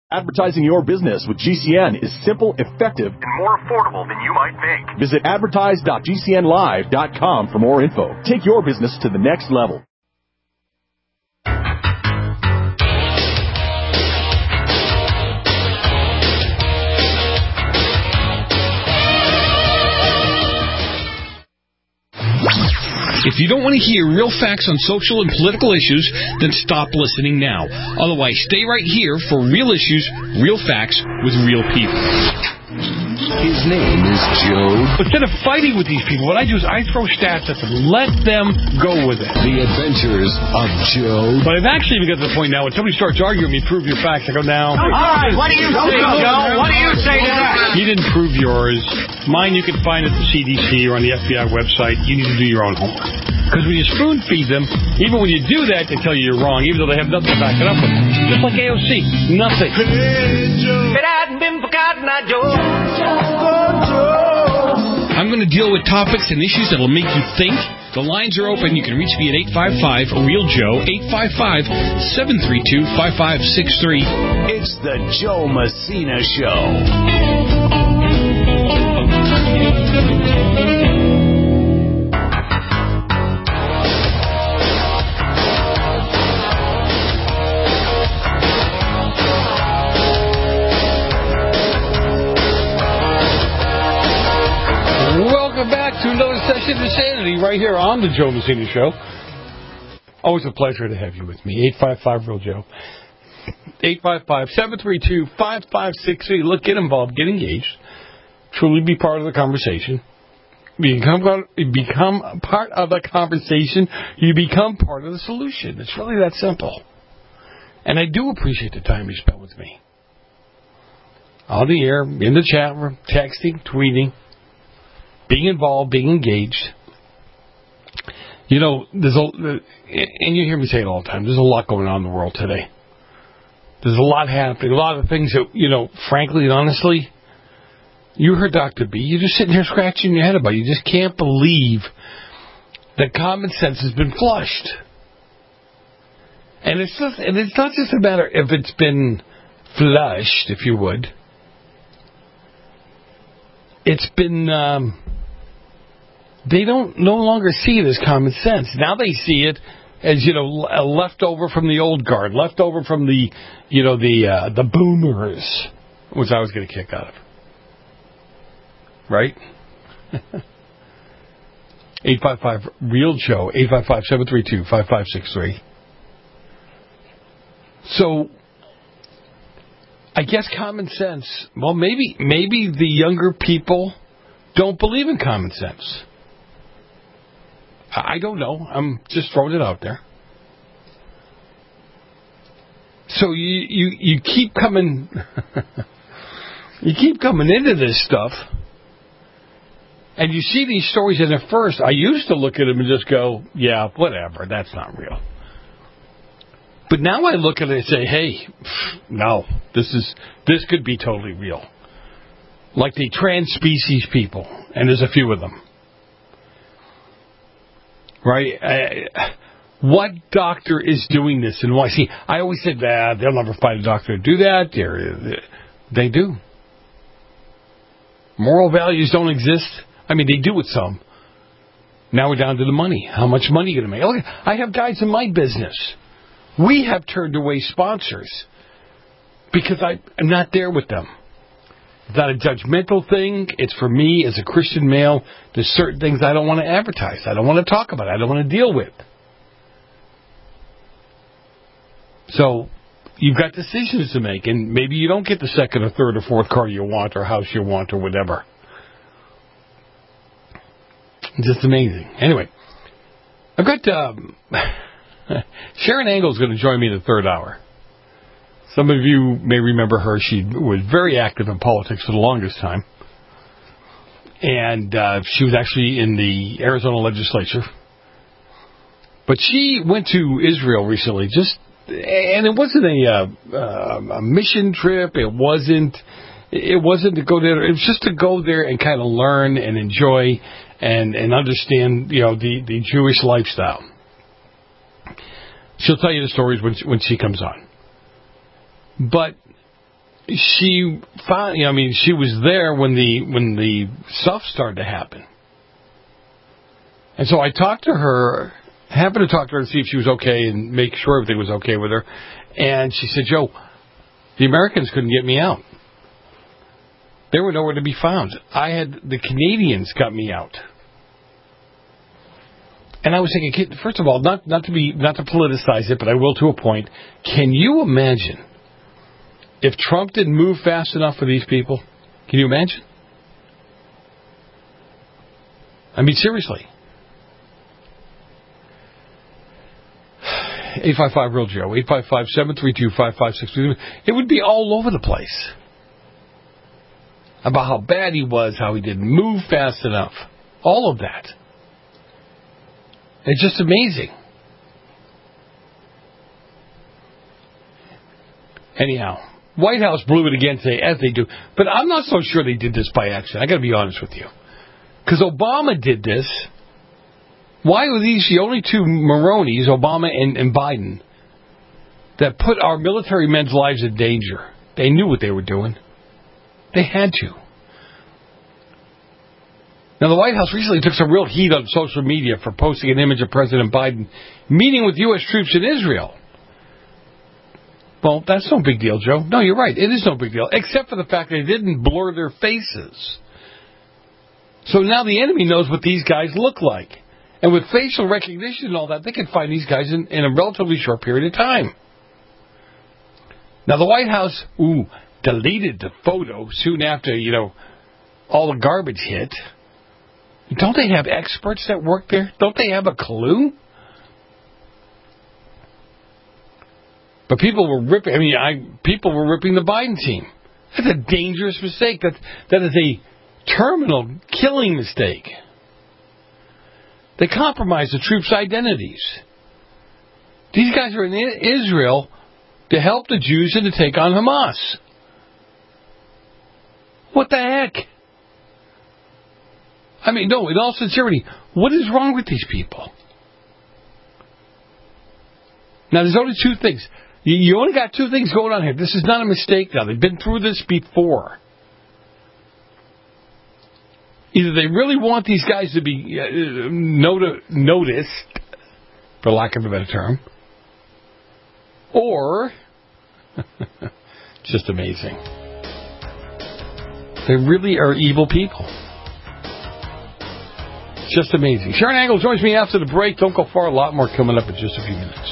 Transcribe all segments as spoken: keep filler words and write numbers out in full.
Advertising your business with G C N is simple, effective, and more affordable than you might think. Visit advertise dot g c n live dot com for more info. Take your business to the next level. If you don't want to hear real facts on social and political issues, then stop listening now. Otherwise, stay right here for real issues, real facts, with real people. His name is Joe. Instead of fighting with these people, what I do is I throw stats at them. Let them go with it. The Adventures of Joe. But I've actually even got to the point now, when somebody starts arguing with me, prove your facts, I go, now. All right, what do you say, Joe? What do you say to that? You didn't prove yours. Mine you can find at the C D C or on the F B I website. You need to do your own homework. Because when you spoon feed them, even when you do that, they tell you you're wrong, even though they have nothing to back it up with. Just like A O C. Nothing. If it hadn't been for Cotton Eye Joe. I'm going to deal with topics and issues that will make you think. The lines are open. You can reach me at eight five five, real joe, eight five five, seven three two, five five six three. It's the Joe Messina Show. Welcome back to another session of Insanity right here on the Joe Messina Show. Always a pleasure to have you with me. eight five five, real joe. eight five five, seven three two, five five six three. Look, get involved, get engaged. Truly be part of the conversation. Become, become part of the conversation. You become part of the solution. It's really that simple. And I do appreciate the time you spent with me. On the air, in the chat room, texting, tweeting. Being involved, being engaged. You know, there's a, and you hear me say it all the time, there's a lot going on in the world today. There's a lot happening, a lot of things that, you know, frankly and honestly, you heard Doctor B, you're just sitting here scratching your head about it. You just can't believe that common sense has been flushed. And it's just, and it's not just a matter if it's been flushed, if you would. It's been, um, they don't no longer see it as common sense. Now they see it as, you know, left over from the old guard, left over from the, you know, the uh, the boomers, which I was going to kick out of. Right? eight five five, real Joe, eight five five, seven three two, five five six three. So, I guess common sense, well, maybe maybe the younger people don't believe in common sense. I don't know. I'm just throwing it out there. So you you, you keep coming you keep coming into this stuff, and you see these stories, and at first I used to look at them and just go, yeah, whatever, that's not real. But now I look at it and say, hey, no, this is this could be totally real. Like the trans species people, and there's a few of them. Right? I, what doctor is doing this and why? See, I always said, ah, they'll never find a doctor to do that. They're, they do. Moral values don't exist. I mean, they do with some. Now we're down to the money. How much money are you going to make? Look, I have guys in my business. We have turned away sponsors because I, I'm not there with them. It's not a judgmental thing. It's for me as a Christian male. There's certain things I don't want to advertise. I don't want to talk about. I don't want to deal with. So you've got decisions to make, and maybe you don't get the second or third or fourth car you want or house you want or whatever. It's just amazing. Anyway, I've got um, Sharon Angle is going to join me in the third hour. Some of you may remember her. She was very active in politics for the longest time. And uh, she was actually in the Arizona legislature. But she went to Israel recently, just, and it wasn't a, uh, a mission trip. It wasn't, it wasn't to go there. It was just to go there and kind of learn and enjoy and, and understand, you know, the, the Jewish lifestyle. She'll tell you the stories when she, when she comes on. But she found, I mean, she was there when the when the stuff started to happen. And so I talked to her, happened to talk to her and see if she was okay and make sure everything was okay with her. And she said, Joe, the Americans couldn't get me out. They were nowhere to be found. I had, the Canadians got me out. And I was thinking, first of all, not, not to be, not to politicize it, but I will to a point. Can you imagine if Trump didn't move fast enough for these people? Can you imagine? I mean, seriously. eight five five real Joe, eight five five, seven three two, five five six two. It would be all over the place about how bad he was, how he didn't move fast enough. All of that. It's just amazing. Anyhow, White House blew it again today, as they do. But I'm not so sure they did this by accident. I got to be honest with you. Because Obama did this. Why were these the only two Maronis, Obama and, and Biden, that put our military men's lives in danger? They knew what they were doing. They had to. Now, the White House recently took some real heat on social media for posting an image of President Biden meeting with U S troops in Israel. Well, that's no big deal, Joe. No, you're right. It is no big deal, except for the fact they didn't blur their faces. So now the enemy knows what these guys look like. And with facial recognition and all that, they can find these guys in, in a relatively short period of time. Now, the White House, ooh, deleted the photo soon after, you know, all the garbage hit. Don't they have experts that work there? Don't they have a clue? But people were ripping, I mean, I, people were ripping the Biden team. That's a dangerous mistake. That, that is a terminal killing mistake. They compromise the troops' identities. These guys are in Israel to help the Jews and to take on Hamas. What the heck? I mean, no, in all sincerity, what is wrong with these people? Now, there's only two things. You only got two things going on here. This is not a mistake now. They've been through this before. Either they really want these guys to be uh, not- noticed, for lack of a better term, or, just amazing. They really are evil people. Just amazing. Sharon Angle joins me after the break. Don't go far. A lot more coming up in just a few minutes.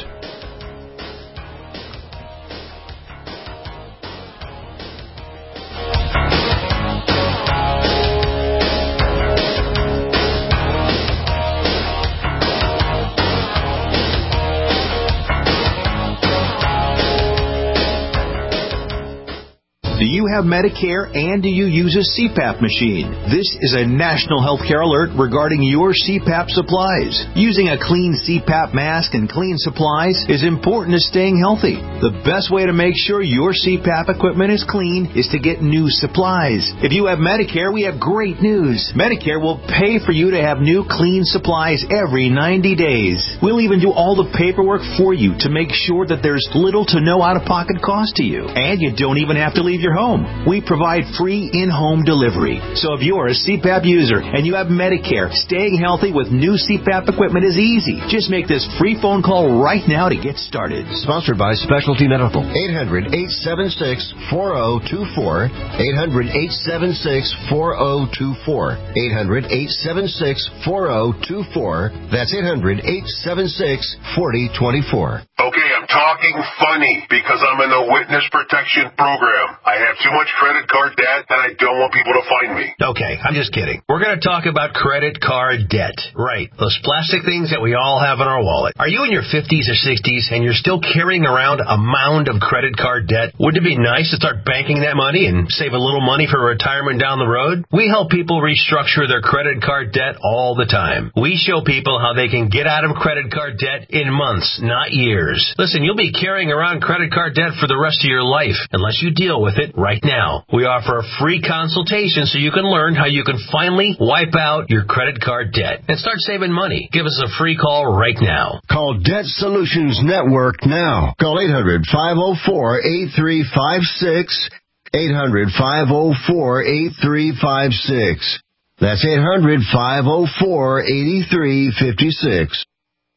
Do you have Medicare and do you use a C PAP machine? This is a national healthcare alert regarding your C PAP supplies. Using a clean C PAP mask and clean supplies is important to staying healthy. The best way to make sure your C PAP equipment is clean is to get new supplies. If you have Medicare, we have great news. Medicare will pay for you to have new clean supplies every ninety days. We'll even do all the paperwork for you to make sure that there's little to no out-of-pocket cost to you. And you don't even have to leave your home. We provide free in-home delivery. So if you're a C PAP user and you have Medicare, staying healthy with new C PAP equipment is easy. Just make this free phone call right now to get started. Sponsored by Specialty Medical. eight hundred, eight seven six, four zero two four. eight hundred, eight seven six, four zero two four. eight hundred, eight seven six, four zero two four. That's eight hundred, eight seven six, four zero two four. Okay, I'm talking funny because I'm in the witness protection program. I have too much credit card debt and I don't want people to find me. Okay, I'm just kidding. We're going to talk about credit card debt. Right, those plastic things that we all have in our wallet. Are you in your fifties or sixties and you're still carrying around a mound of credit card debt? Wouldn't it be nice to start banking that money and save a little money for retirement down the road? We help people restructure their credit card debt all the time. We show people how they can get out of credit card debt in months, not years. Listen, you'll be carrying around credit card debt for the rest of your life unless you deal with it right now. We offer a free consultation so you can learn how you can finally wipe out your credit card debt and start saving money. Give us a free call right now. Call Debt Solutions Network now. Call eight hundred, five oh four, eight three five six. eight hundred, five oh four, eight three five six. That's eight hundred, five oh four, eight three five six.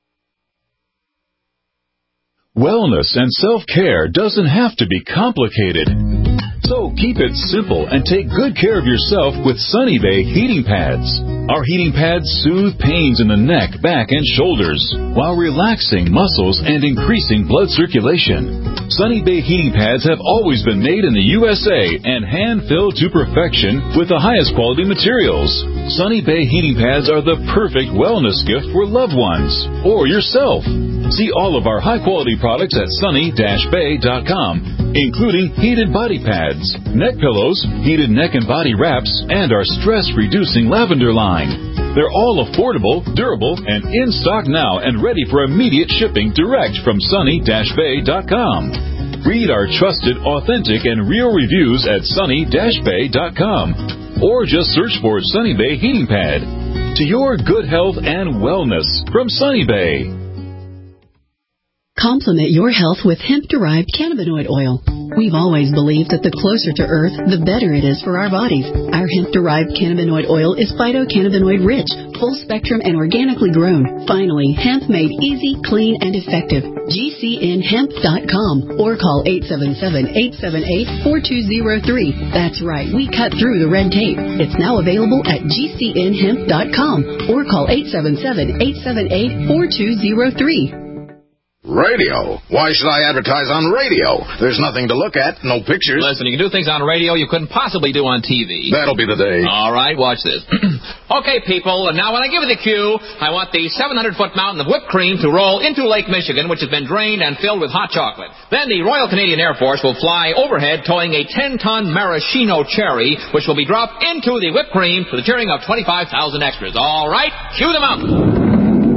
Wellness and self-care doesn't have to be complicated. So keep it simple and take good care of yourself with Sunny Bay heating pads. Our heating pads soothe pains in the neck, back, and shoulders while relaxing muscles and increasing blood circulation. Sunny Bay heating pads have always been made in the U S A and hand-filled to perfection with the highest quality materials. Sunny Bay heating pads are the perfect wellness gift for loved ones or yourself. See all of our high-quality products at sunny dash bay dot com, including heated body pads, neck pillows, heated neck and body wraps, and our stress-reducing lavender line. They're all affordable, durable, and in stock now and ready for immediate shipping direct from sunny dash bay dot com. Read our trusted, authentic, and real reviews at sunny dash bay dot com or just search for Sunny Bay Heating Pad. To your good health and wellness from Sunny Bay. Complement your health with hemp-derived cannabinoid oil. We've always believed that the closer to Earth, the better it is for our bodies. Our hemp-derived cannabinoid oil is phytocannabinoid-rich, full-spectrum, and organically grown. Finally, hemp made easy, clean, and effective. G C N hemp dot com or call eight seven seven, eight seven eight, four two zero three. That's right, we cut through the red tape. It's now available at G C N hemp dot com or call eight seven seven, eight seven eight, four two zero three. Radio? Why should I advertise on radio? There's nothing to look at, no pictures. Listen, you can do things on radio you couldn't possibly do on T V. That'll be the day. All right, watch this. Okay, people, and now when I give you the cue, I want the seven hundred foot mountain of whipped cream to roll into Lake Michigan, which has been drained and filled with hot chocolate. Then the Royal Canadian Air Force will fly overhead towing a ten ton maraschino cherry, which will be dropped into the whipped cream to the cheering of twenty-five thousand extras. All right, cue the mountain.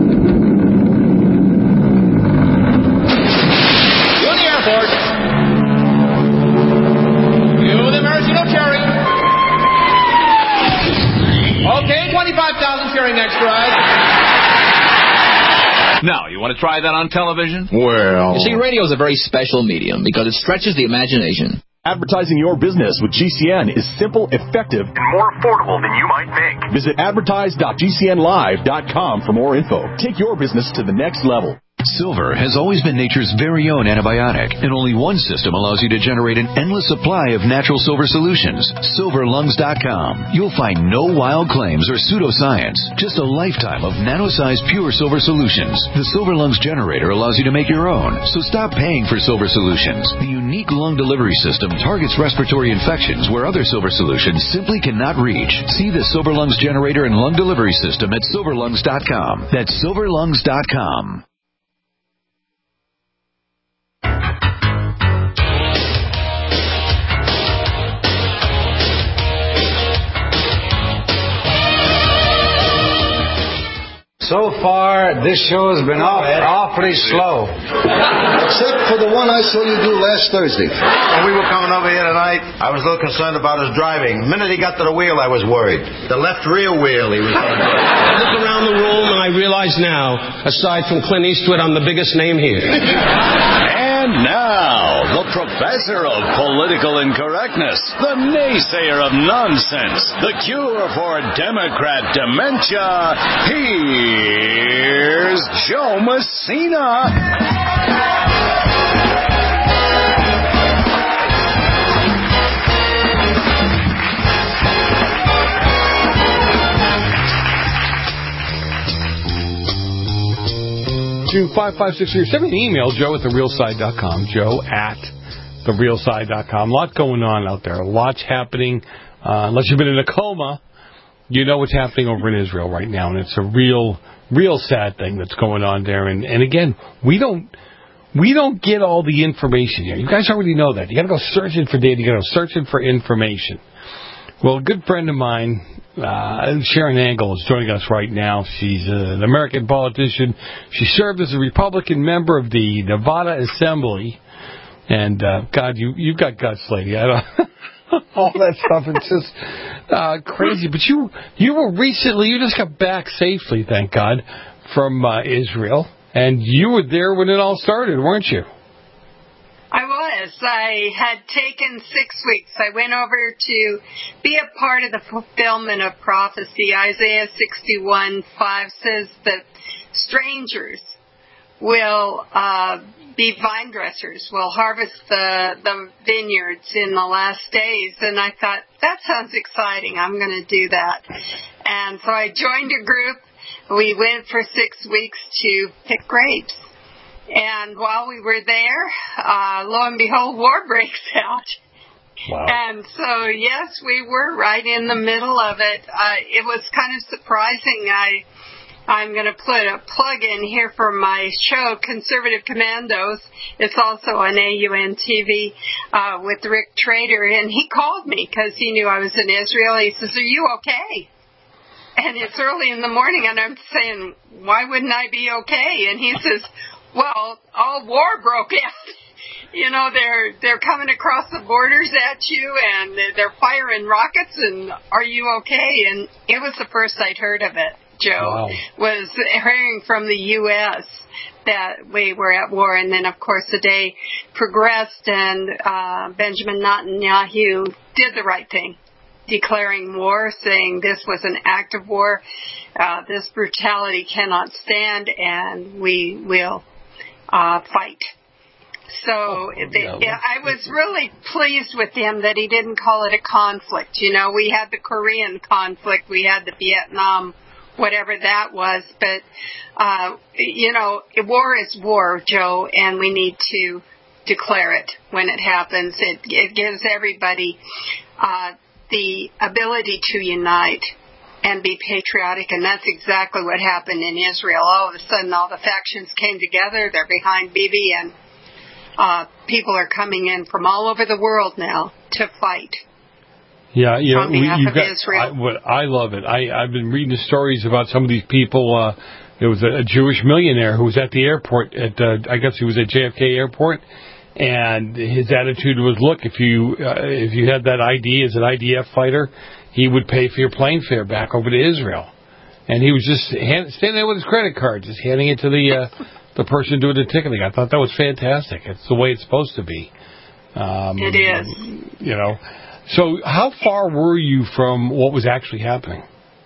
twenty-five thousand cheering extras. Now, you want to try that on television? Well... You see, radio is a very special medium because it stretches the imagination. Advertising your business with G C N is simple, effective, and more affordable than you might think. Visit advertise dot G C N live dot com for more info. Take your business to the next level. Silver has always been nature's very own antibiotic, and only one system allows you to generate an endless supply of natural silver solutions. silver lungs dot com. You'll find no wild claims or pseudoscience, just a lifetime of nano-sized pure silver solutions. The Silver Lungs generator allows you to make your own, so stop paying for silver solutions. The unique lung delivery system targets respiratory infections where other silver solutions simply cannot reach. See the Silver Lungs generator and lung delivery system at silver lungs dot com. That's silver lungs dot com. So far, this show has been off, awfully slow. Except for the one I saw you do last Thursday. When we were coming over here tonight, I was a little concerned about his driving. The minute he got to the wheel, I was worried. The left rear wheel, he was going to do. I look around the room and I realize now, aside from Clint Eastwood, I'm the biggest name here. And now, the professor of political incorrectness, the naysayer of nonsense, the cure for Democrat dementia, here's Joe Messina. Two five five six three. Send me an email, Joe at the real side dot com. Joe at the real side dot com. A lot going on out there. A lot's happening. Uh, unless you've been in a coma, you know what's happening over in Israel right now, and it's a real, real sad thing that's going on there. And, and again, we don't we don't get all the information here. You guys already know that. You got to go searching for data. You got to go searching for information. Well, a good friend of mine, uh, Sharon Angle, is joining us right now. She's uh, an American politician. She served as a Republican member of the Nevada Assembly. And, uh, God, you, you've got guts, lady. I don't... all that stuff is just uh, crazy. But you you were recently, you just got back safely, thank God, from uh, Israel. And you were there when it all started, weren't you? I was. I had taken six weeks. I went over to be a part of the fulfillment of prophecy. Isaiah sixty-one five says that strangers will uh, be vine dressers, will harvest the, the vineyards in the last days. And I thought, that sounds exciting. I'm going to do that. And so I joined a group. We went for six weeks to pick grapes. And while we were there, uh, lo and behold, war breaks out. Wow. And so, yes, we were right in the middle of it. Uh, it was kind of surprising. I, I'm going to put a plug in here for my show, Conservative Commandos. It's also on A U N T V uh, with Rick Trader. And he called me because he knew I was in Israel. He says, are you okay? And it's early in the morning, and I'm saying, why wouldn't I be okay? And he says, well, all war broke out. You know, they're they're coming across the borders at you, and they're firing rockets, and are you okay? And it was the first I'd heard of it, Joe, wow. was hearing from the U S that we were at war. And then, of course, the day progressed, and uh, Benjamin Netanyahu did the right thing, declaring war, saying this was an act of war. Uh, this brutality cannot stand, and we will uh, fight. So oh, the, yeah, I was really pleased with him that he didn't call it a conflict. You know, we had the Korean conflict, we had the Vietnam, whatever that was. But, uh, you know, war is war, Joe, and we need to declare it when it happens. It, it gives everybody uh, the ability to unite and be patriotic, and that's exactly what happened in Israel. All of a sudden, all the factions came together. They're behind Bibi, and uh, people are coming in from all over the world now to fight. Yeah, you know, on behalf we, you of got, Israel. I, what, I love it. I, I've been reading the stories about some of these people. Uh, there was a, a Jewish millionaire who was at the airport. At uh, I guess he was at J F K Airport. And his attitude was, look, if you uh, if you had that I D as an I D F fighter, he would pay for your plane fare back over to Israel. And he was just hand, standing there with his credit card, just handing it to the uh, the person doing the ticketing. I thought that was fantastic. It's the way it's supposed to be. Um, it is. You know. So how far were you from what was actually happening?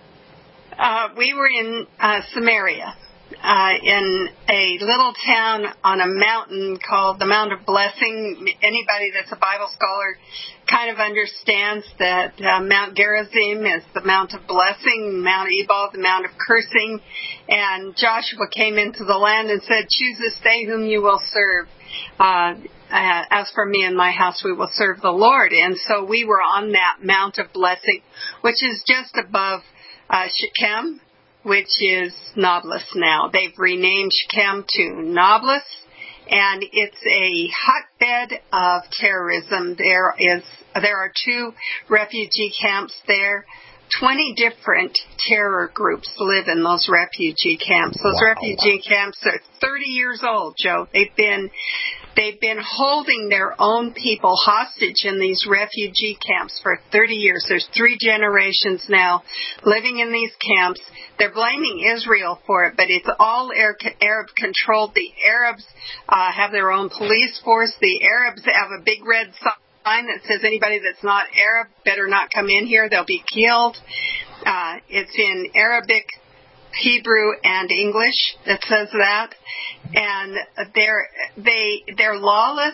Uh, we were in uh, Samaria. Uh, in a little town on a mountain called the Mount of Blessing. Anybody that's a Bible scholar kind of understands that uh, Mount Gerizim is the Mount of Blessing, Mount Ebal, the Mount of Cursing. And Joshua came into the land and said, choose this day whom you will serve. Uh, uh, as for me and my house, we will serve the Lord. And so we were on that Mount of Blessing, which is just above uh, Shechem, which is Nablus now. They've renamed Shechem to Nablus, and it's a hotbed of terrorism. There is there are two refugee camps there. Twenty different terror groups live in those refugee camps. Those wow. refugee camps are thirty years old, Joe. They've been They've been holding their own people hostage in these refugee camps for thirty years. There's three generations now living in these camps. They're blaming Israel for it, but it's all Arab controlled. The Arabs uh, have their own police force. The Arabs have a big red sign that says anybody that's not Arab better not come in here. They'll be killed. Uh, it's in Arabic, Hebrew, and English that says that, and they're they they're lawless,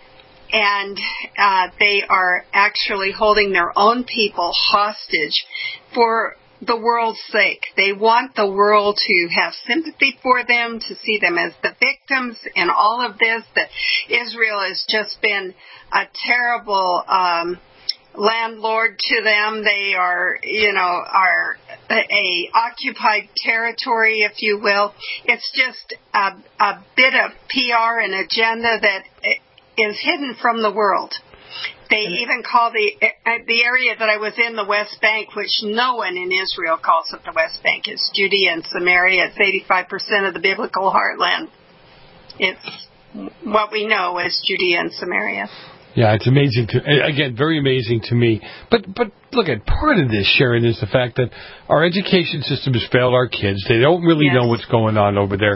and uh, they are actually holding their own people hostage for the world's sake. They want the world to have sympathy for them, to see them as the victims in all of this. That Israel has just been a terrible Um, landlord to them. They are, you know, are a, a occupied territory, if you will. It's just a, a bit of P R and agenda that is hidden from the world. They even call the the area that I was in the West Bank, which no one in Israel calls it the West Bank. It's Judea and Samaria. It's eighty-five percent of the biblical heartland. It's what we know as Judea and Samaria. Yeah, it's amazing to again, very amazing to me. But but look at part of this, Sharon, is the fact that our education system has failed our kids. They don't really yes. know what's going on over there.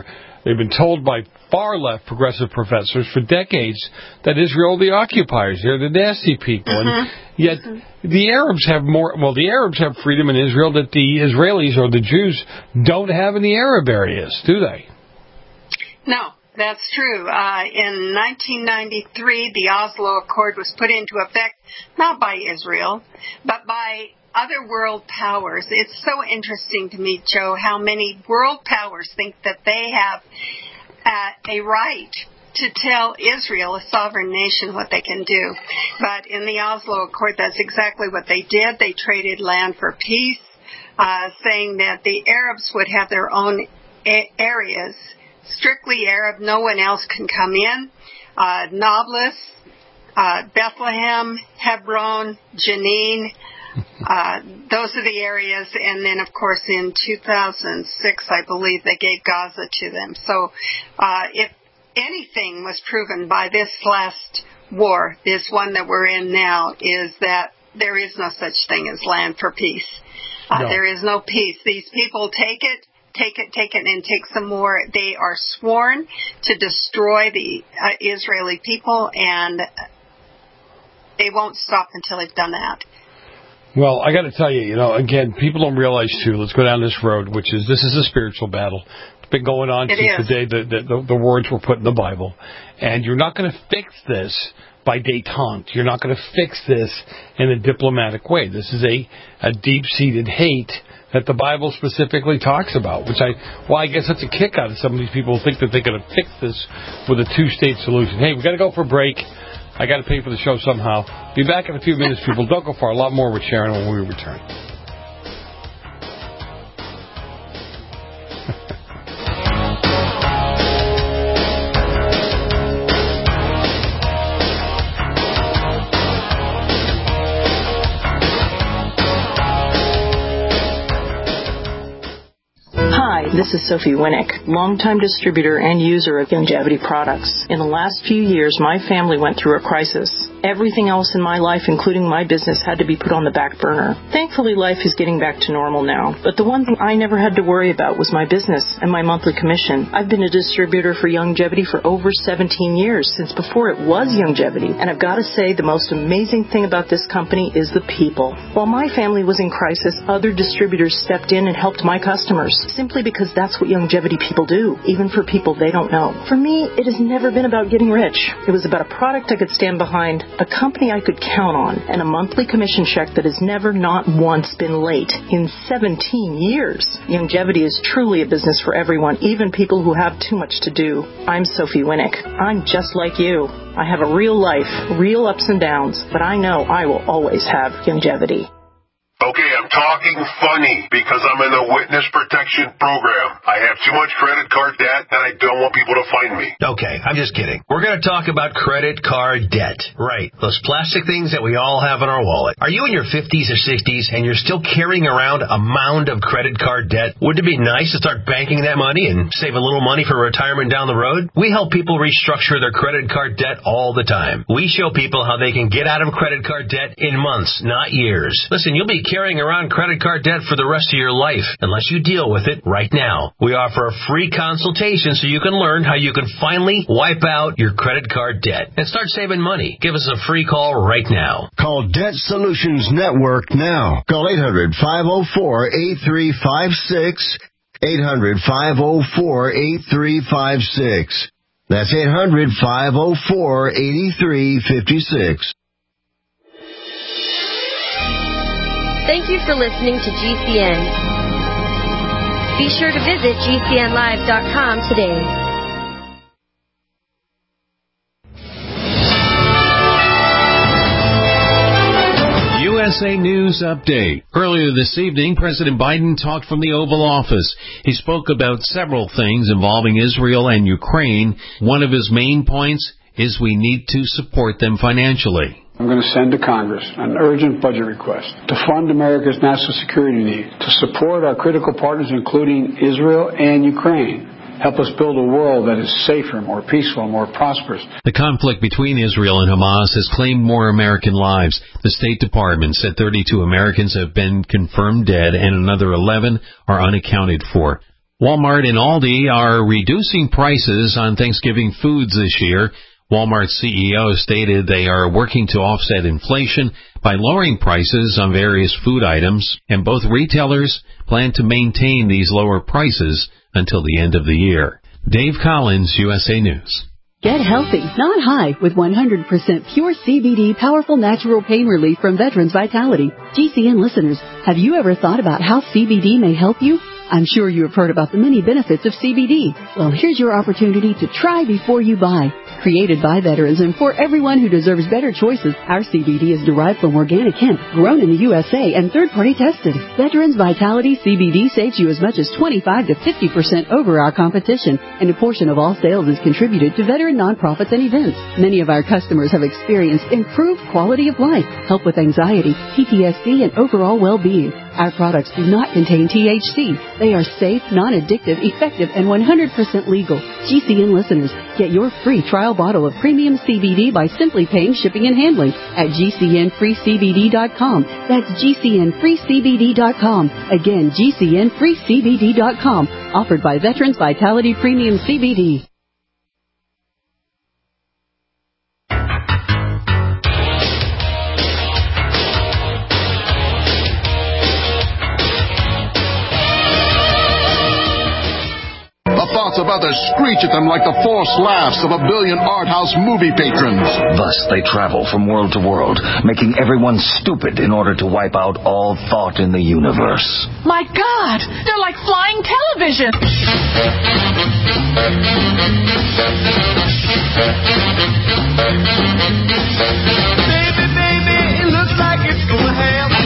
They've been told by far-left progressive professors for decades that Israel are the occupiers. They're the nasty people. Mm-hmm. And yet mm-hmm. the Arabs have more, well, the Arabs have freedom in Israel that the Israelis or the Jews don't have in the Arab areas, do they? No. That's true. Uh, in nineteen ninety-three, the Oslo Accord was put into effect not by Israel, but by other world powers. It's so interesting to me, Joe, how many world powers think that they have uh, a right to tell Israel, a sovereign nation, what they can do. But in the Oslo Accord, that's exactly what they did. They traded land for peace, uh, saying that the Arabs would have their own a- areas, strictly Arab, no one else can come in. Uh, Nablus, uh, Bethlehem, Hebron, Jenin, uh, those are the areas. And then, of course, in two thousand six, I believe, they gave Gaza to them. So uh, if anything was proven by this last war, this one that we're in now, is that there is no such thing as land for peace. Uh, no. There is no peace. These people take it. Take it, take it, and take some more. They are sworn to destroy the uh, Israeli people, and they won't stop until they've done that. Well, I got to tell you, you know, again, people don't realize, too, let's go down this road, which is, this is a spiritual battle. It's been going on it since is. the day that the, the, the words were put in the Bible. And you're not going to fix this by détente. You're not going to fix this in a diplomatic way. This is a, a deep-seated hate that the Bible specifically talks about, which I, well, I guess that's a kick out of some of these people who think that they're going to fix this with a two-state solution. Hey, we've got to go for a break. I got to pay for the show somehow. Be back in a few minutes, people. Don't go far. A lot more with Sharon when we return. This is Sophie Winnick, longtime distributor and user of Youngevity products. In the last few years, my family went through a crisis. Everything else in my life, including my business, had to be put on the back burner. Thankfully, life is getting back to normal now. But the one thing I never had to worry about was my business and my monthly commission. I've been a distributor for Youngevity for over seventeen years, since before it was Youngevity. And I've got to say, the most amazing thing about this company is the people. While my family was in crisis, other distributors stepped in and helped my customers, simply because that's what Youngevity people do, even for people they don't know. For me, it has never been about getting rich. It was about a product I could stand behind, a company I could count on, and a monthly commission check that has never not once been late in seventeen years. Youngevity is truly a business for everyone, even people who have too much to do. I'm Sophie Winnick. I'm just like you. I have a real life, real ups and downs, but I know I will always have Youngevity. Okay, I'm talking funny because I'm in the witness protection program. I have too much credit card debt and I don't want people to find me. Okay, I'm just kidding. We're going to talk about credit card debt. Right, those plastic things that we all have in our wallet. Are you in your fifties or sixties and you're still carrying around a mound of credit card debt? Wouldn't it be nice to start banking that money and save a little money for retirement down the road? We help people restructure their credit card debt all the time. We show people how they can get out of credit card debt in months, not years. Listen, you'll be carrying around credit card debt for the rest of your life unless you deal with it right now. We offer a free consultation so you can learn how you can finally wipe out your credit card debt and start saving money. Give us a free call right now. Call Debt Solutions Network now. Call eight hundred, five oh four, eight three five six. eight hundred, five oh four, eight three five six. That's eight hundred, five oh four, eight three five six. Thank you for listening to G C N. Be sure to visit G C N live dot com today. U S A News Update. Earlier this evening, President Biden talked from the Oval Office. He spoke about several things involving Israel and Ukraine. One of his main points is we need to support them financially. I'm going to send to Congress an urgent budget request to fund America's national security need, to support our critical partners, including Israel and Ukraine. Help us build a world that is safer, more peaceful, more prosperous. The conflict between Israel and Hamas has claimed more American lives. The State Department said thirty-two Americans have been confirmed dead and another eleven are unaccounted for. Walmart and Aldi are reducing prices on Thanksgiving foods this year. Walmart's C E O stated they are working to offset inflation by lowering prices on various food items, and both retailers plan to maintain these lower prices until the end of the year. Dave Collins, U S A News. Get healthy, not high, with one hundred percent pure C B D powerful natural pain relief from Veterans Vitality. G C N listeners, have you ever thought about how C B D may help you? I'm sure you have heard about the many benefits of C B D. Well, here's your opportunity to try before you buy. Created by veterans and for everyone who deserves better choices, our C B D is derived from organic hemp, grown in the U S A and third-party tested. Veterans Vitality C B D saves you as much as twenty-five to fifty percent over our competition, and a portion of all sales is contributed to veteran nonprofits and events. Many of our customers have experienced improved quality of life, help with anxiety, P T S D, and overall well-being. Our products do not contain T H C. They are safe, non-addictive, effective, and one hundred percent legal. G C N listeners, get your free trial bottle of premium C B D by simply paying shipping and handling at G C N free C B D dot com. That's G C N free C B D dot com. Again, G C N free C B D dot com. Offered by Veterans Vitality Premium C B D. Thoughts about to screech at them like the forced laughs of a billion art house movie patrons. Thus they travel from world to world, making everyone stupid in order to wipe out all thought in the universe. My God, they're like flying television. Baby, baby, it looks like it's gonna happen.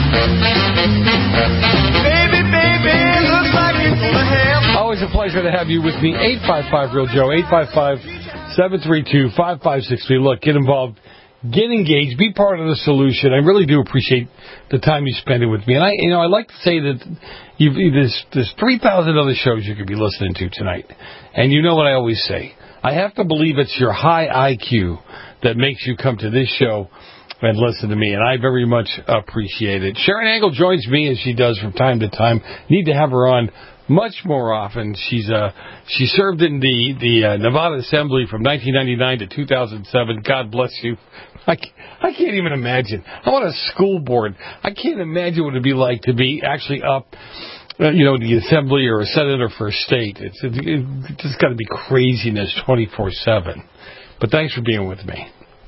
Baby, baby, it looks like it's gonna happen. Always a pleasure to have you with me. eight five five real Joe, eight five five, seven three two, five five six three. Look, get involved, get engaged, be part of the solution. I really do appreciate the time you spend it with me. And I, you know, I like to say that you've, there's, there's three thousand other shows you could be listening to tonight. And you know what I always say. I have to believe it's your high I Q that makes you come to this show and listen to me, and I very much appreciate it. Sharon Angle joins me as she does from time to time. Need to have her on much more often. She's uh she served in the the uh, Nevada Assembly from nineteen ninety-nine to two thousand seven. God bless you. I can't, I can't even imagine. I'm on a school board. I can't imagine what it'd be like to be actually up, uh, you know, the assembly or a senator for a state. It's it, it just got to be craziness twenty-four seven. But thanks for being with me.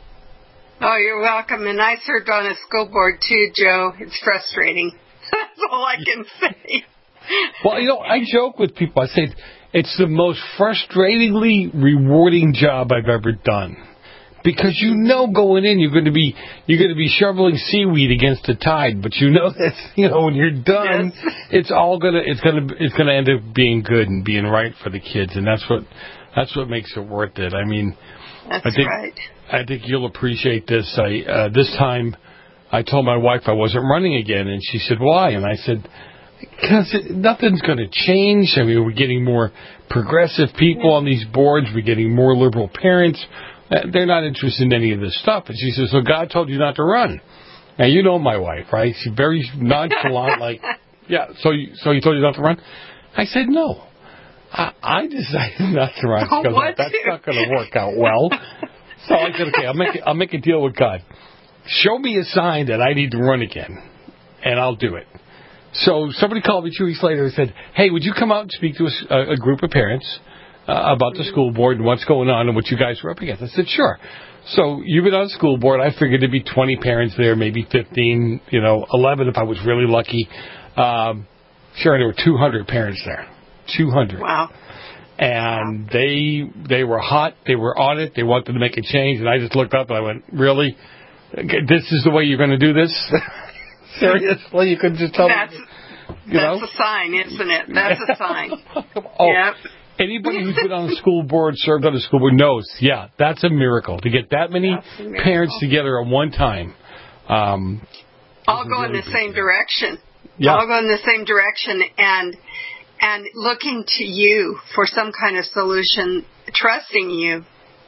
Oh, you're welcome. And I served on a school board too, Joe. It's frustrating. That's all I can say. Well, you know, I joke with people. I say it's the most frustratingly rewarding job I've ever done, because you know going in you're going to be you're going to be shoveling seaweed against the tide, but you know that you know when you're done, yes. it's all gonna it's gonna it's gonna end up being good and being right for the kids, and that's what that's what makes it worth it. I mean, that's I think right. I think you'll appreciate this. I uh, this time I told my wife I wasn't running again, and she said, "Why?" And I said, because nothing's going to change. I mean, we're getting more progressive people on these boards. We're getting more liberal parents. They're not interested in any of this stuff. And she says, so God told you not to run. Now, you know my wife, right? She's very nonchalant, like, yeah, so you, so you told you not to run? I said, no. I, I decided not to run. She goes, that's not going to work out well. So I said, okay, I'll make, I'll make a deal with God. Show me a sign that I need to run again, and I'll do it. So somebody called me two weeks later and said, hey, would you come out and speak to a, a group of parents uh, about the school board and what's going on and what you guys were up against? I said, sure. So you've been on the school board. I figured there'd be twenty parents there, maybe fifteen, you know, eleven if I was really lucky. Um, sure, there were two hundred parents there. two hundred. Wow. And wow. they they were hot. They were on it. They wanted to make a change. And I just looked up and I went, really? This is the way you're going to do this? Seriously? You could just tell that's, me, you That's know? a sign, isn't it? That's a sign. oh, yep. Anybody who's been on the school board, served on the school board, knows, yeah, that's a miracle. To get that many parents together at one time. Um, All go really in the same direction. Yeah. All go in the same direction and and looking to you for some kind of solution, trusting you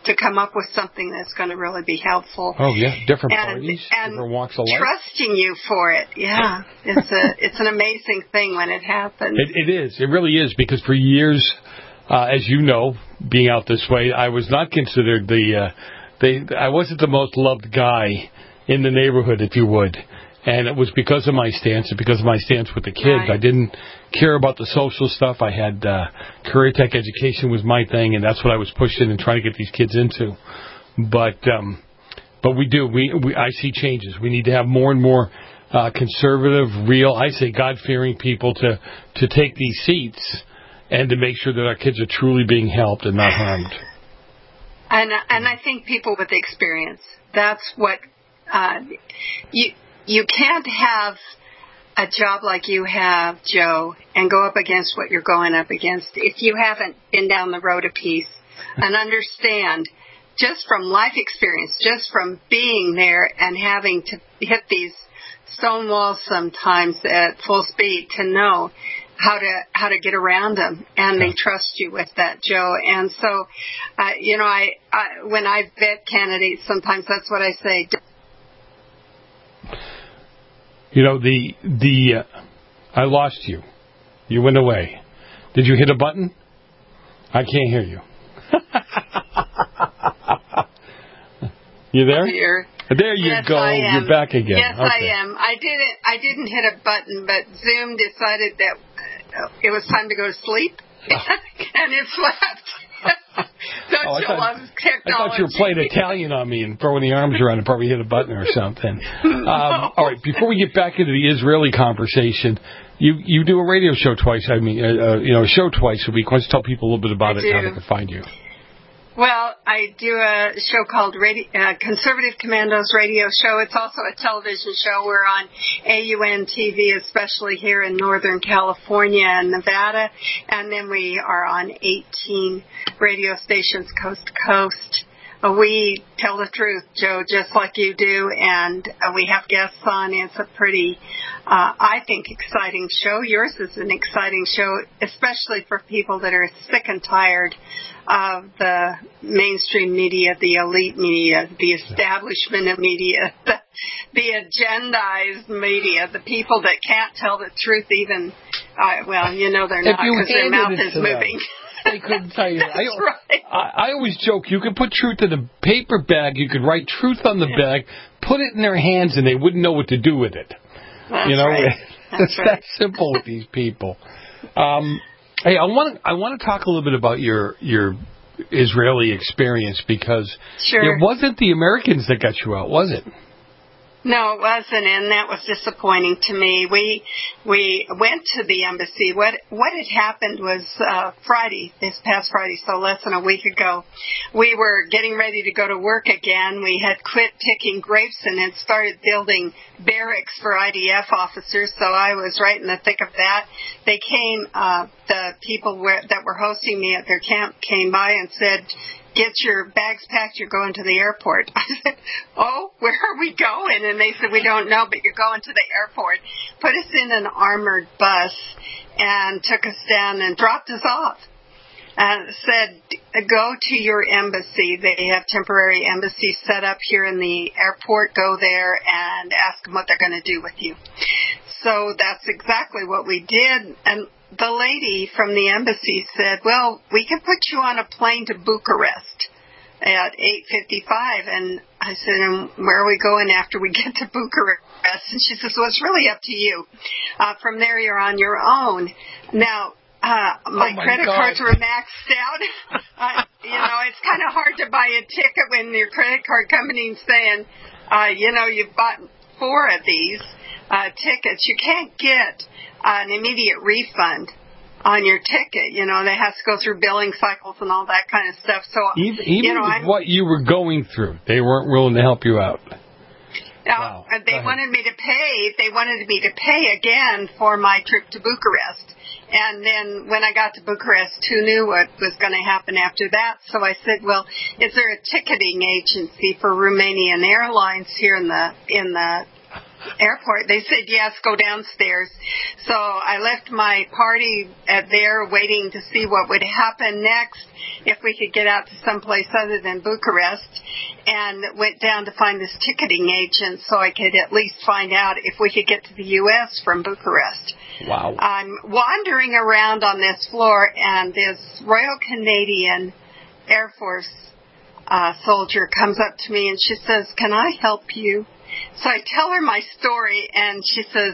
to come up with something that's going to really be helpful. Oh yeah, different and, parties, and different walks of life. Trusting you for it, yeah, it's a it's an amazing thing when it happens. It, it is, it really is, because for years, uh, as you know, being out this way, I was not considered the, uh, the I wasn't the most loved guy in the neighborhood, if you would. And it was because of my stance and because of my stance with the kids. Right. I didn't care about the social stuff. I had uh, career tech education was my thing, and that's what I was pushing and trying to get these kids into. But um, but we do. We, we I see changes. We need to have more and more uh, conservative, real, I say God-fearing people to, to take these seats and to make sure that our kids are truly being helped and not harmed. And and I think people with experience. That's what uh, you. You can't have a job like you have, Joe, and go up against what you're going up against if you haven't been down the road a piece and understand just from life experience, just from being there and having to hit these stone walls sometimes at full speed to know how to how to get around them, and they trust you with that, Joe. And so, uh, you know, I, I when I vet candidates, sometimes that's what I say. You know, the, the, uh, I lost you. You went away. Did you hit a button? I can't hear you. You there? Here. There you yes, go. You're back again. Yes, okay. I am. I didn't, I didn't hit a button, but Zoom decided that uh, it was time to go to sleep, and it slept. Don't oh, I you thought, love technology? I thought you were playing Italian on me and throwing the arms around and probably hit a button or something. Um, no. All right, before we get back into the Israeli conversation, you, you do a radio show twice. I mean, uh, uh, you know, a show twice a week. Why don't you tell people a little bit about I it do. and how they can find you? Well, I do a show called Radio, uh, Conservative Commandos Radio Show. It's also a television show. We're on A U N T V, especially here in Northern California and Nevada. And then we are on eighteen radio stations coast to coast. Uh, we tell the truth, Joe, just like you do. And uh, we have guests on. It's a pretty, uh, I think, exciting show. Yours is an exciting show, especially for people that are sick and tired of the mainstream media, the elite media, the establishment of media, the, the agendized media, the people that can't tell the truth even, uh, well, you know they're not because their mouth is moving. They couldn't tell you. That's I, right. I, I always joke, you could put truth in a paper bag, you could write truth on the bag, put it in their hands, and they wouldn't know what to do with it. That's you know, right. That's it's right. that simple with these people. Um, Hey, I want to I want to talk a little bit about your your Israeli experience because sure. it wasn't the Americans that got you out, was it? No, it wasn't, and that was disappointing to me. We we went to the embassy. What what had happened was uh, Friday, this past Friday, so less than a week ago, we were getting ready to go to work again. We had quit picking grapes and had started building barracks for I D F officers, so I was right in the thick of that. They came, uh, the people were, that were hosting me at their camp came by and said, get your bags packed, you're going to the airport. I said, oh, where are we going? And they said, we don't know, but you're going to the airport. Put us in an armored bus and took us down and dropped us off. And said, go to your embassy. They have temporary embassies set up here in the airport. Go there and ask them what they're going to do with you. So that's exactly what we did. And the lady from the embassy said, well, we can put you on a plane to Bucharest at eight fifty-five. And I said, and where are we going after we get to Bucharest? And she says, well, it's really up to you. Uh, from there, you're on your own. Now, uh, my, oh my credit God. cards were maxed out. uh, you know, it's kind of hard to buy a ticket when your credit card company's saying, uh, you know, you've bought four of these uh, tickets. You can't get an immediate refund on your ticket. You know, they have to go through billing cycles and all that kind of stuff. So, even, even you know, with I'm, what you were going through, they weren't willing to help you out. Now, wow. They wanted me to pay. They wanted me to pay again for my trip to Bucharest. And then when I got to Bucharest, who knew what was going to happen after that? So I said, well, is there a ticketing agency for Romanian Airlines here in the in the airport. They said, yes, go downstairs. So I left my party at there waiting to see what would happen next, if we could get out to someplace other than Bucharest, and went down to find this ticketing agent so I could at least find out if we could get to the U S from Bucharest. Wow. I'm wandering around on this floor, and this Royal Canadian Air Force uh, soldier comes up to me, and she says, can I help you? So I tell her my story, and she says,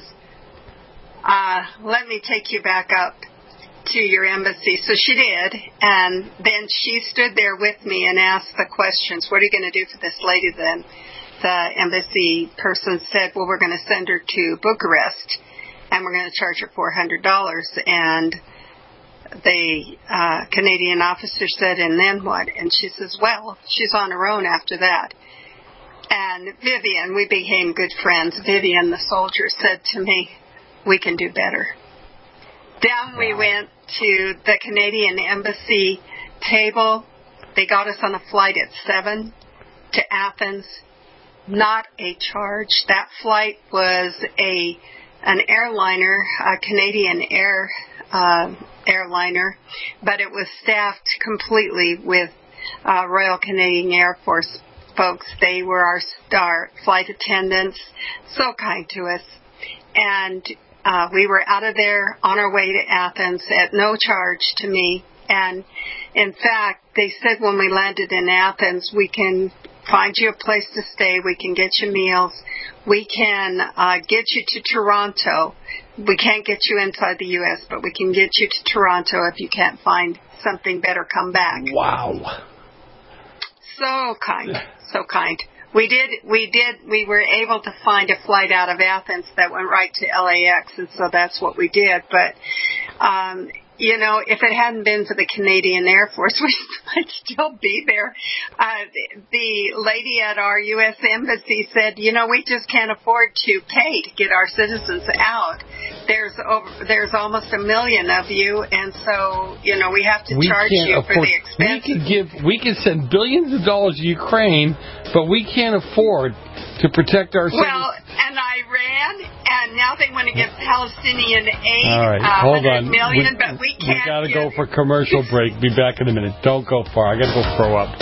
uh, let me take you back up to your embassy. So she did, and then she stood there with me and asked the questions. What are you going to do for this lady then? The embassy person said, well, we're going to send her to Bucharest, and we're going to charge her four hundred dollars. And the uh, Canadian officer said, and then what? And she says, well, she's on her own after that. And Vivian, we became good friends. Vivian, the soldier, said to me, we can do better. Down we went to the Canadian Embassy table. They got us on a flight at seven to Athens. Not a charge. That flight was a an airliner, a Canadian Air uh, airliner, but it was staffed completely with uh, Royal Canadian Air Force folks. They were our, our flight attendants, so kind to us. And uh, we were out of there on our way to Athens at no charge to me. And in fact, they said when we landed in Athens, we can find you a place to stay, we can get you meals, we can uh, get you to Toronto. We can't get you inside the U S, but we can get you to Toronto. If you can't find something better, come back. Wow. So kind, so kind. We did, we did, we were able to find a flight out of Athens that went right to L A X, and so that's what we did. But, um, you know, if it hadn't been for the Canadian Air Force, we might still be there. Uh, the lady at our U S Embassy said, you know, we just can't afford to pay to get our citizens out. There's over, there's almost a million of you, and so, you know, we have to we charge can't you afford, for the expenses. We could give, we could send billions of dollars to Ukraine, but we can't afford to protect our citizens. Well, and Iran, and now they want to give Palestinian aid, All right, uh, hold one hundred on. million, we, but we can't. We got to give... go for commercial break. Be back in a minute. Don't go far. I got to go throw up.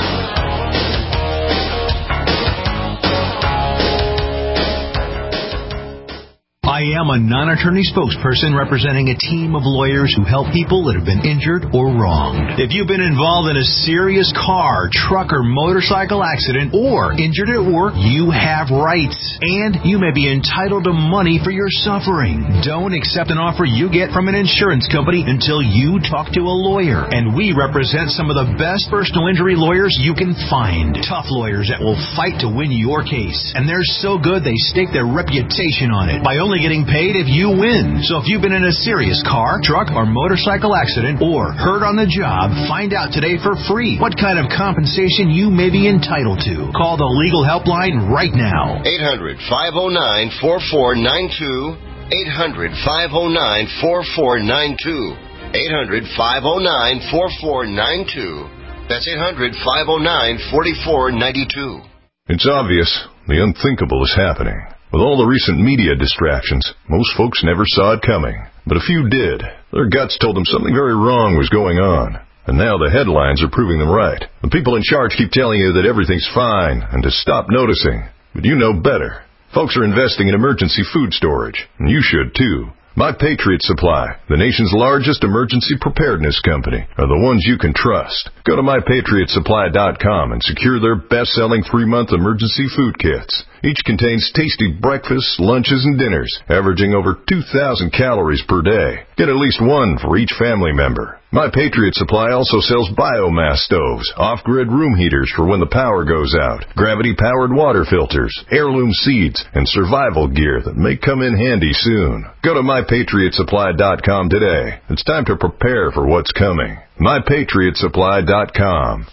I am a non-attorney spokesperson representing a team of lawyers who help people that have been injured or wronged. If you've been involved in a serious car, truck, or motorcycle accident or injured at work, you have rights, and you may be entitled to money for your suffering. Don't accept an offer you get from an insurance company until you talk to a lawyer, and we represent some of the best personal injury lawyers you can find. Tough lawyers that will fight to win your case, and they're so good they stake their reputation on it by only getting paid if you win. So if you've been in a serious car, truck, or motorcycle accident or hurt on the job, find out today for free what kind of compensation you may be entitled to. Call the legal helpline right now. eight hundred, five oh nine, four four nine two. eight hundred, five oh nine, four four nine two. eight hundred, five oh nine, four four nine two. That's eight hundred, five oh nine, four four nine two. It's obvious the unthinkable is happening. With all the recent media distractions, most folks never saw it coming. But a few did. Their guts told them something very wrong was going on. And now the headlines are proving them right. The people in charge keep telling you that everything's fine and to stop noticing. But you know better. Folks are investing in emergency food storage, and you should too. My Patriot Supply, the nation's largest emergency preparedness company, are the ones you can trust. Go to my patriot supply dot com and secure their best-selling three-month emergency food kits. Each contains tasty breakfasts, lunches, and dinners, averaging over two thousand calories per day. Get at least one for each family member. My Patriot Supply also sells biomass stoves, off-grid room heaters for when the power goes out, gravity-powered water filters, heirloom seeds, and survival gear that may come in handy soon. Go to my patriot supply dot com today. It's time to prepare for what's coming. my patriot supply dot com.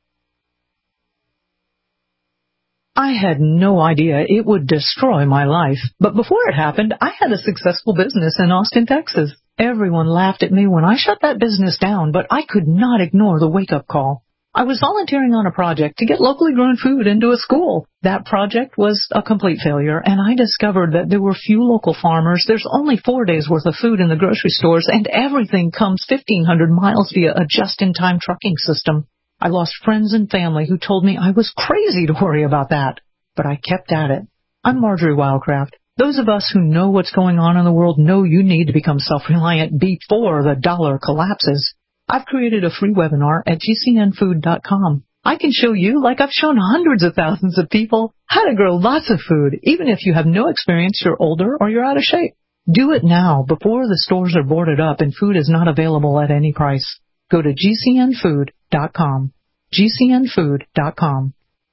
I had no idea it would destroy my life. But before it happened, I had a successful business in Austin, Texas. Everyone laughed at me when I shut that business down, but I could not ignore the wake-up call. I was volunteering on a project to get locally grown food into a school. That project was a complete failure, and I discovered that there were few local farmers. There's only four days' worth of food in the grocery stores, and everything comes fifteen hundred miles via a just-in-time trucking system. I lost friends and family who told me I was crazy to worry about that, but I kept at it. I'm Marjorie Wildcraft. Those of us who know what's going on in the world know you need to become self-reliant before the dollar collapses. I've created a free webinar at G C N food dot com. I can show you, like I've shown hundreds of thousands of people, how to grow lots of food, even if you have no experience, you're older, or you're out of shape. Do it now before the stores are boarded up and food is not available at any price. Go to G C N food dot com. G C N food dot com.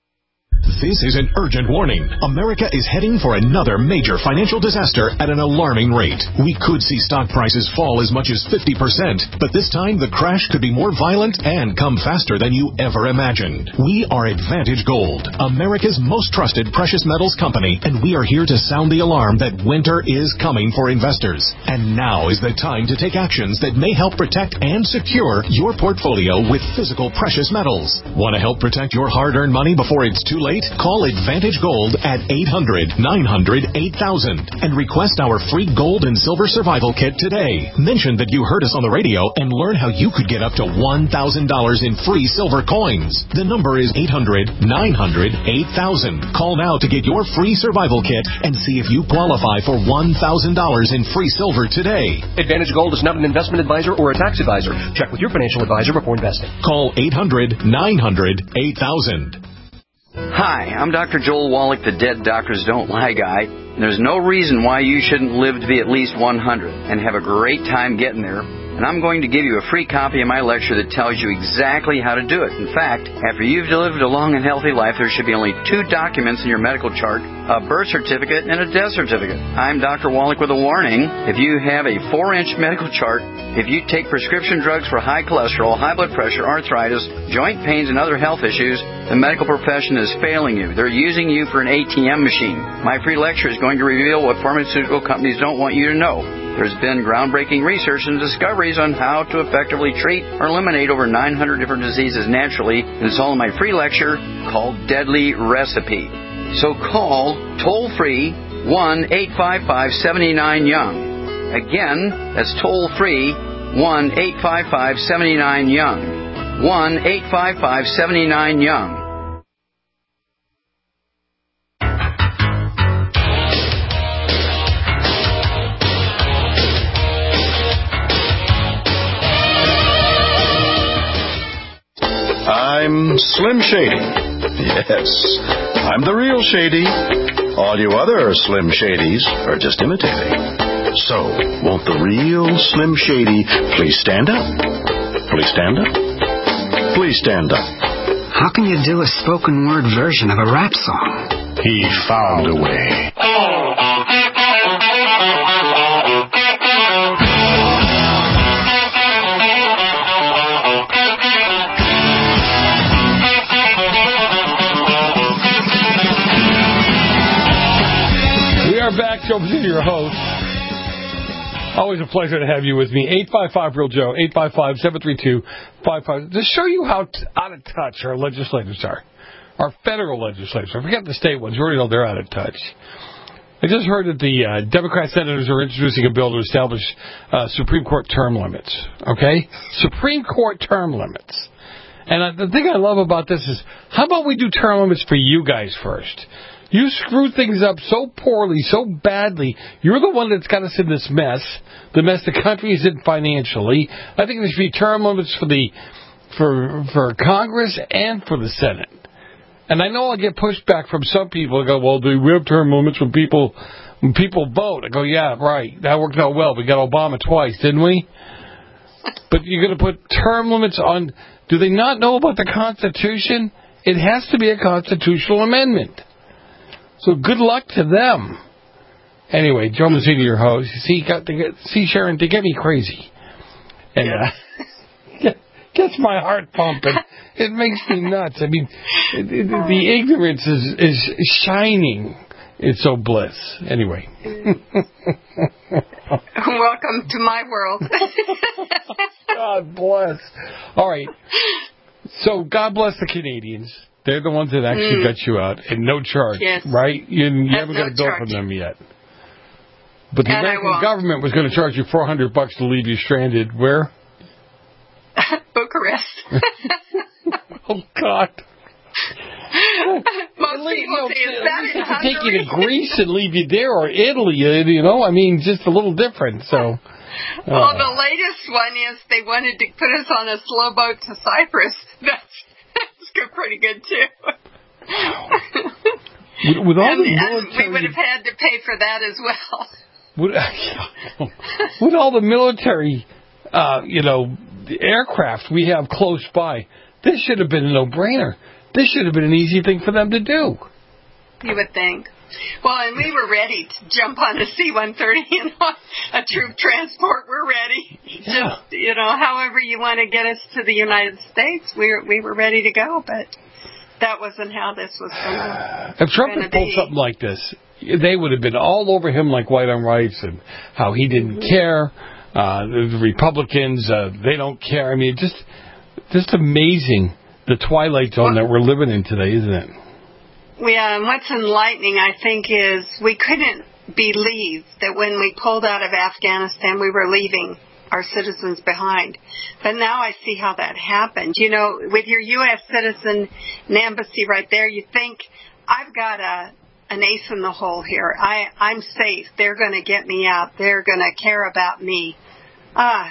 This is an urgent warning. America is heading for another major financial disaster at an alarming rate. We could see stock prices fall as much as fifty percent, but this time the crash could be more violent and come faster than you ever imagined. We are Advantage Gold, America's most trusted precious metals company, and we are here to sound the alarm that winter is coming for investors. And now is the time to take actions that may help protect and secure your portfolio with physical precious metals. Want to help protect your hard-earned money before it's too late? Call Advantage Gold at eight hundred, nine hundred, eight thousand and request our free gold and silver survival kit today. Mention that you heard us on the radio and learn how you could get up to one thousand dollars in free silver coins. The number is eight hundred, nine hundred, eight thousand. Call now to get your free survival kit and see if you qualify for one thousand dollars in free silver today. Advantage Gold is not an investment advisor or a tax advisor. Check with your financial advisor before investing. Call eight hundred, nine hundred, eight thousand. Hi, I'm Doctor Joel Wallach, the Dead Doctors Don't Lie guy. There's no reason why you shouldn't live to be at least one hundred and have a great time getting there. And I'm going to give you a free copy of my lecture that tells you exactly how to do it. In fact, after you've lived a long and healthy life, there should be only two documents in your medical chart, a birth certificate and a death certificate. I'm Doctor Wallach with a warning. If you have a four-inch medical chart, if you take prescription drugs for high cholesterol, high blood pressure, arthritis, joint pains, and other health issues, the medical profession is failing you. They're using you for an A T M machine. My free lecture is going to reveal what pharmaceutical companies don't want you to know. There's been groundbreaking research and discoveries on how to effectively treat or eliminate over nine hundred different diseases naturally, and it's all in my free lecture called Deadly Recipe. So call toll-free one eight five five, seven nine, young. Again, that's toll-free one eight five five, seven nine, young. one eight five five, seven nine, young. I'm Slim Shady. Yes, I'm the real Shady. All you other Slim Shadys are just imitating. So, won't the real Slim Shady please stand up? Please stand up? Please stand up. How can you do a spoken word version of a rap song? He found a way. Back, Joe Mazzucchi, your host. Always a pleasure to have you with me. eight five five, real Joe, eight five five, seven three two, five five. To show you how t- out of touch our legislators are. Our federal legislators. I forget the state ones. You already know they're out of touch. I just heard that the uh, Democrat senators are introducing a bill to establish uh, Supreme Court term limits. Okay? Supreme Court term limits. And uh, the thing I love about this is, how about we do term limits for you guys first? You screw things up so poorly, so badly. You're the one that's got us in this mess, the mess the country is in financially. I think there should be term limits for the for for Congress and for the Senate. And I know I'll get pushback from some people who go, well, do we have term limits when people when people vote? I go, yeah, right. That worked out well. We got Obama twice, didn't we? But you're going to put term limits on. Do they not know about the Constitution? It has to be a constitutional amendment. So good luck to them. Anyway, Joe Mazzucchi, your host. See, got to get, see, Sharon, to get me crazy. And uh, gets my heart pumping. It makes me nuts. I mean, it, it, the ignorance is, is shining. It's so bliss. Anyway. Welcome to my world. God bless. All right. So God bless the Canadians. They're the ones that actually Mm. got you out, and no charge, Yes. right? You, you At haven't no got a bill charge. from them yet. But the And I American won't. government was going to charge you four hundred bucks to leave you stranded. Where? Bucharest. Oh, God. Most people say, is that in They could take you Hungary? to Greece and leave you there, or Italy, you know? I mean, just a little different, so... Well, uh, the latest one is they wanted to put us on a slow boat to Cyprus. That's, that's good, pretty good, too. with, with all and, the and military... we would have had to pay for that as well. With, with all the military, uh, you know, aircraft we have close by, this should have been a no-brainer. This should have been an easy thing for them to do. You would think. Well, and we were ready to jump on a C one thirty, you know, a troop transport. We're ready. Yeah. Just, you know, however you want to get us to the United States, we were, we were ready to go, but that wasn't how this was going to If Trump had pulled be. something like this, they would have been all over him like white on rice and how he didn't Mm-hmm. care. Uh, the Republicans, uh, they don't care. I mean, just, just amazing the twilight zone that we're living in today, isn't it? Yeah, and what's enlightening, I think, is we couldn't believe that when we pulled out of Afghanistan, we were leaving our citizens behind. But now I see how that happened. You know, with your U S citizen and embassy right there, you think, I've got a an ace in the hole here. I, I'm safe. They're going to get me out. They're going to care about me. Ah,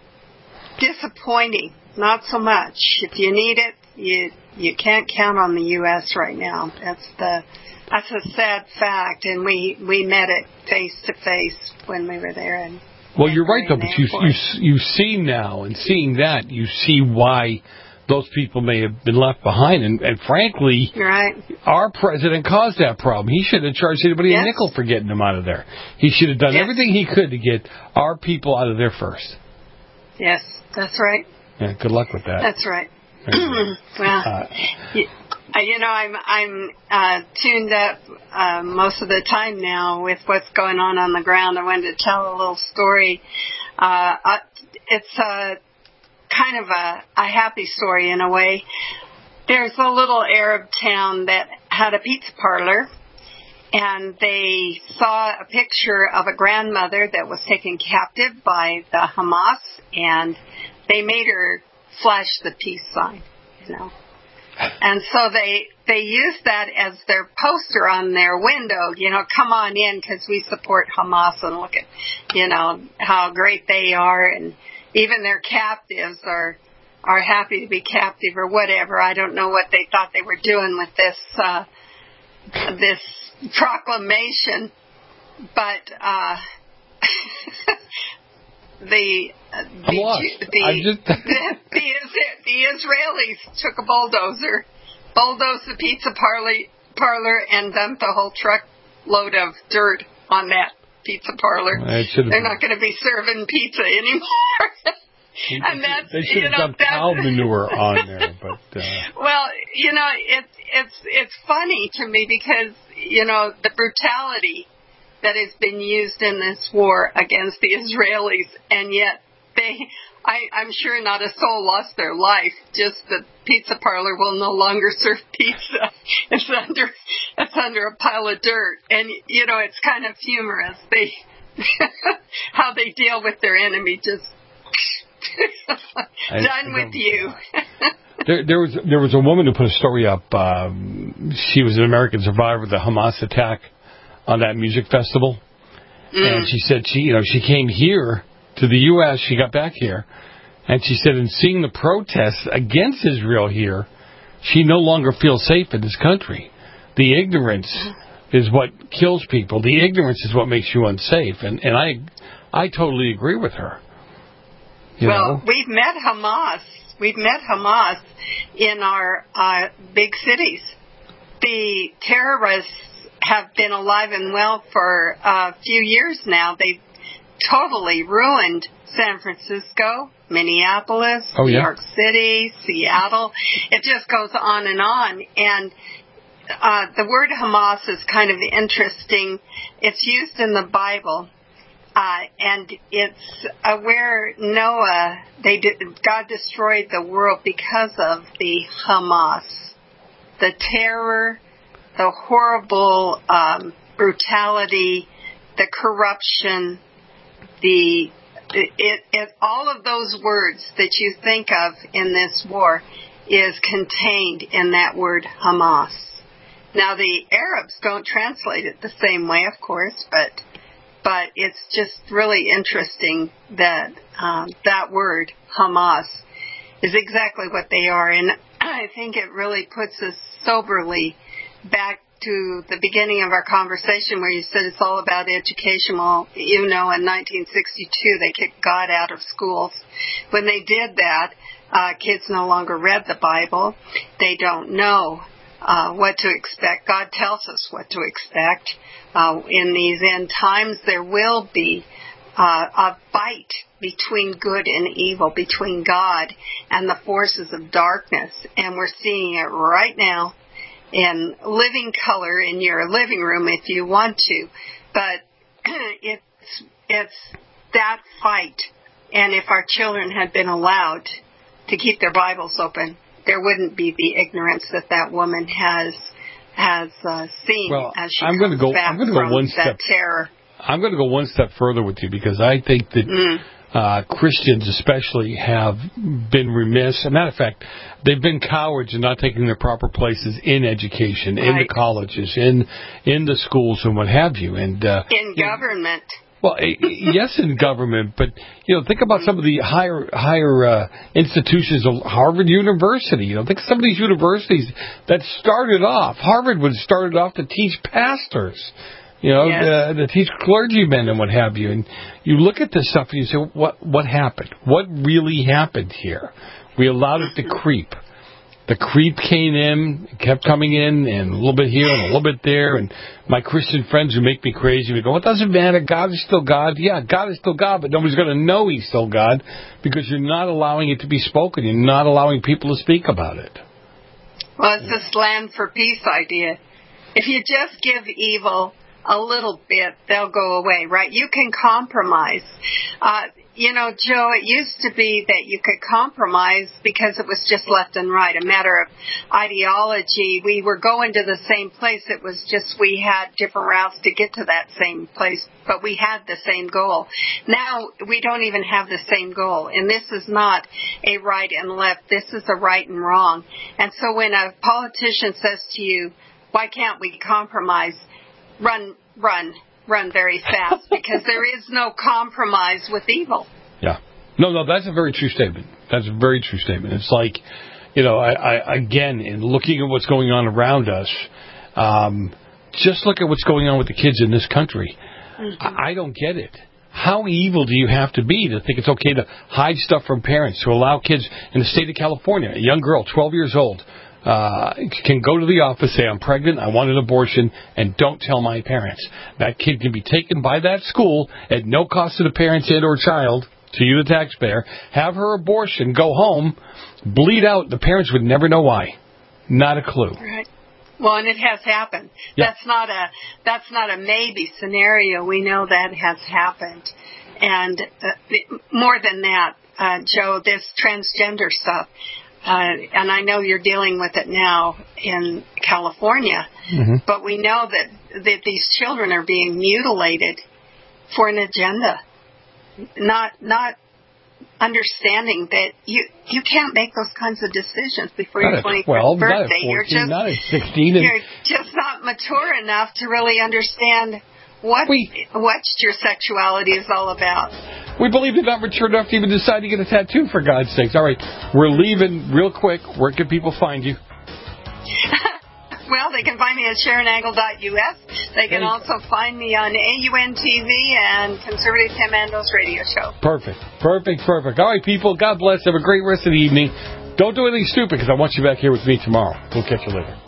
disappointing. Not so much. If you need it, you you can't count on the U S right now. That's the that's a sad fact, and we we met it face to face when we were there. And Well, you're right, though, but you, you, you see now, and seeing that, you see why those people may have been left behind. And, and frankly, right. our president caused that problem. He shouldn't have charged anybody Yes. a nickel for getting them out of there. He should have done Yes. everything he could to get our people out of there first. Yes, that's right. Yeah, good luck with that. That's right. well, Uh, you, uh, you know, I'm I'm uh, tuned up uh, most of the time now with what's going on on the ground. I wanted to tell a little story. Uh, uh, it's a kind of a, a happy story in a way. There's a little Arab town that had a pizza parlor, and they saw a picture of a grandmother that was taken captive by the Hamas, and they made her flash the peace sign, you know. And so they they used that as their poster on their window, you know, come on in because we support Hamas and look at, you know, how great they are, and even their captives are are happy to be captive or whatever. I don't know what they thought they were doing with this uh, this proclamation, but uh, the I'm the, lost. the, I just... the, the, the Israelis took a bulldozer, bulldozed the pizza parlor, parlor and dumped a whole truckload of dirt on that pizza parlor. It should have They're been- not going to be serving pizza anymore. and that's, They should you have know, dumped cow that's, manure on there, but... Uh, well, you know, it's it's it's funny to me because, you know, the brutality that has been used in this war against the Israelis, and yet they, I, I'm sure not a soul lost their life. Just the pizza parlor will no longer serve pizza. It's under it's under a pile of dirt, and you know it's kind of humorous. They how they deal with their enemy. Just done with you. There, there was there was a woman who put a story up. Um, she was an American survivor of the Hamas attack on that music festival, Mm. and she said she you know she came here to the U S She got back here, and she said in seeing the protests against Israel here, she no longer feels safe in this country. The ignorance is what kills people. The ignorance is what makes you unsafe, and and I I totally agree with her. You well, know? we've met Hamas. We've met Hamas in our uh, big cities. The terrorists have been alive and well for a few years now. They've totally ruined San Francisco, Minneapolis, Oh, New yeah? York City, Seattle. It just goes on and on. And uh, the word Hamas is kind of interesting. It's used in the Bible. Uh, and it's uh, where Noah, they did, God destroyed the world because of the Hamas, the terror, the horrible um, brutality, the corruption, the it, it, all of those words that you think of in this war is contained in that word Hamas. Now the Arabs don't translate it the same way, of course, but but it's just really interesting that um, that word Hamas is exactly what they are, and I think it really puts us soberly back to the beginning of our conversation where you said it's all about education. Well, you know, in nineteen sixty-two, they kicked God out of schools. When they did that, uh, kids no longer read the Bible. They don't know uh, what to expect. God tells us what to expect. Uh, in these end times, there will be uh, a fight between good and evil, between God and the forces of darkness. And we're seeing it right now in living color in your living room if you want to, but it's it's that fight. And if our children had been allowed to keep their Bibles open, there wouldn't be the ignorance that that woman has has uh, seen well, as she I'm comes going to go. back I'm going to go from one that step. terror. I'm going to go one step further with you because I think that. Mm. Uh, Christians especially have been remiss. As a matter of fact, they've been cowards in not taking their proper places in education, right. in the colleges, in in the schools and what have you. And uh, in government. Well, yes, in government, but you know, think about some of the higher higher uh, institutions of Harvard University. You know, think of some of these universities that started off. Harvard was started off to teach pastors. You know, yes. uh, to teach clergymen and what have you. And you look at this stuff and you say, what what happened? What really happened here? We allowed it to creep. The creep came in, kept coming in, and a little bit here and a little bit there. And my Christian friends who make me crazy, we go, it doesn't matter. God is still God. Yeah, God is still God, but nobody's going to know He's still God because you're not allowing it to be spoken. You're not allowing people to speak about it. Well, it's this land for peace idea. If you just give evil a little bit, they'll go away, right? You can compromise. Uh, you know, Joe, it used to be that you could compromise because it was just left and right, a matter of ideology. We were going to the same place. It was just we had different routes to get to that same place, but we had the same goal. Now we don't even have the same goal, and this is not a right and left. This is a right and wrong. And so when a politician says to you, why can't we compromise? Run, run, run very fast because there is no compromise with evil. Yeah. No, no, that's a very true statement. That's a very true statement. It's like, you know, I, I again, in looking at what's going on around us, um, just look at what's going on with the kids in this country. Mm-hmm. I, I don't get it. How evil do you have to be to think it's okay to hide stuff from parents, to allow kids in the state of California, a young girl, twelve years old, Uh, can go to the office, say, I'm pregnant, I want an abortion, and don't tell my parents. That kid can be taken by that school at no cost to the parents and or child, to you, the taxpayer, have her abortion, go home, bleed out. The parents would never know why. Not a clue. Right. Well, and it has happened. Yeah. That's not a that's not a maybe scenario. We know that has happened. And uh, more than that, uh, Joe, this transgender stuff, Uh, and I know you're dealing with it now in California, mm-hmm. but we know that, that these children are being mutilated for an agenda, not not understanding that you you can't make those kinds of decisions before not your twenty-first birthday. Not you're just not at sixteen. And you're just not mature enough to really understand what we, what your sexuality is all about. We believe you're not mature enough to even decide to get a tattoo, for God's sakes. All right, we're leaving real quick. Where can people find you? Well, they can find me at sharon angle dot U S. They can hey. also find me on A U N T V and Conservative Tim Andos radio show. Perfect, perfect, perfect. All right, people, God bless. Have a great rest of the evening. Don't do anything stupid because I want you back here with me tomorrow. We'll catch you later.